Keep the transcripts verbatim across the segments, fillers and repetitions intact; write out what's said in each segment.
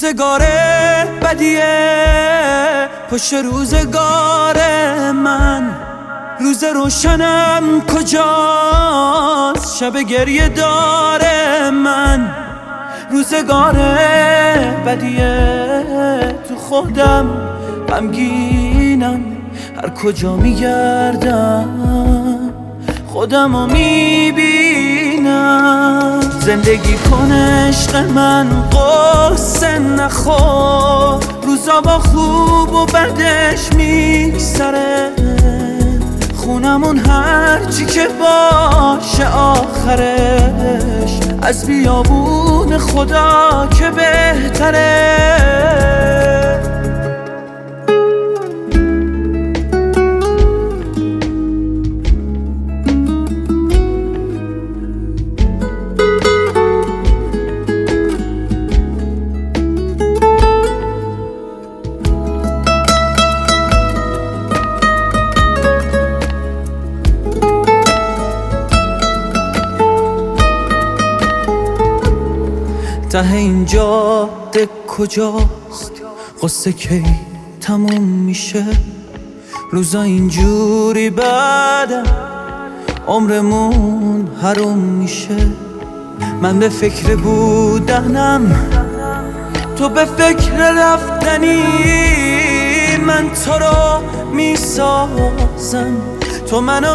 روزگار بدیه پشت روزگار من، روز روشنم کجاست شب گریه داره من. روزگار بدیه تو خودم غمگینم، هر کجا میگردم خودمو میبینم. زندگی کن عشق من قصه نخور، روزا با خوب و بدش میگذره، خونمون هرچی که باشه آخرش از بیابون خدا که بهتره. ته این جاده کجاست قصه کی تموم میشه؟ روزا اینجوری بعدم عمرمون حروم میشه. من به فکر بودنم تو به فکر رفتنی، من تو رو میسازم تو منو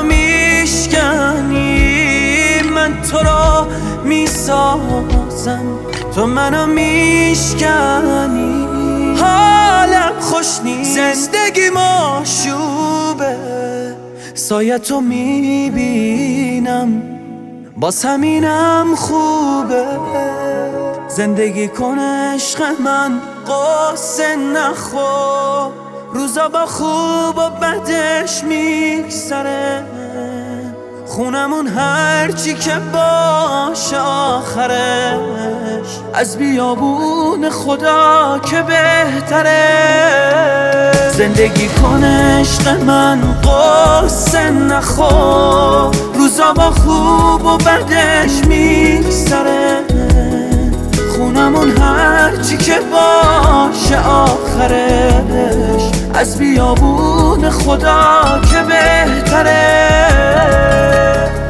میشکنی، من تو رو میسازم تو منو میشکنی. حالم خوش نیست، زندگی مشوبه، سایه تو میبینم باز همینم خوبه. زندگی کن عشق من قصه نخور، روزا با خوب و بدش میگذره، خونمون هرچی که باشه آخرش از بیابون خدا که بهتره. زندگی کن عشق من قصه نخور، روزا با خوب و بدش میگذره، خونمون هرچی که باشه آخرش از بیابون خدا که بهتره.